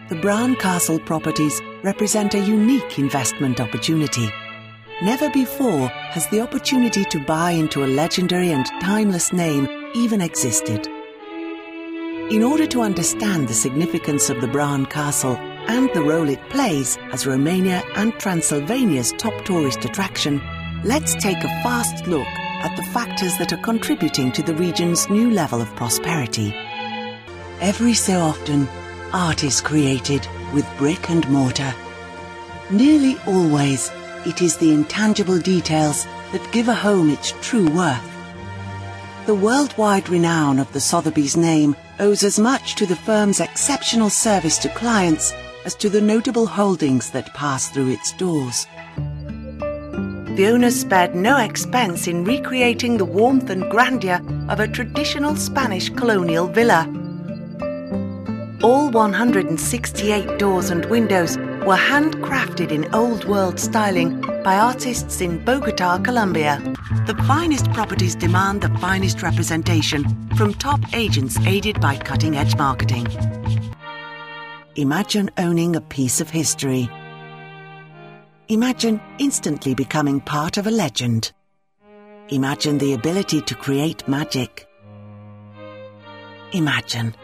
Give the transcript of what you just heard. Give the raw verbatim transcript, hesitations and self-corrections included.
The Bran Castle properties represent a unique investment opportunity. Never before has the opportunity to buy into a legendary and timeless name even existed. In order to understand the significance of the Bran Castle and the role it plays as Romania and Transylvania's top tourist attraction, let's take a fast look at the factors that are contributing to the region's new level of prosperity. Every so often, art is created with brick and mortar. Nearly always, it is the intangible details that give a home its true worth. The worldwide renown of the Sotheby's name owes as much to the firm's exceptional service to clients as to the notable holdings that pass through its doors. The owners spared no expense in recreating the warmth and grandeur of a traditional Spanish colonial villa. All one hundred sixty-eight doors and windows were handcrafted in old-world styling by artists in Bogotá, Colombia. The finest properties demand the finest representation from top agents aided by cutting-edge marketing. Imagine owning a piece of history. Imagine instantly becoming part of a legend. Imagine the ability to create magic. Imagine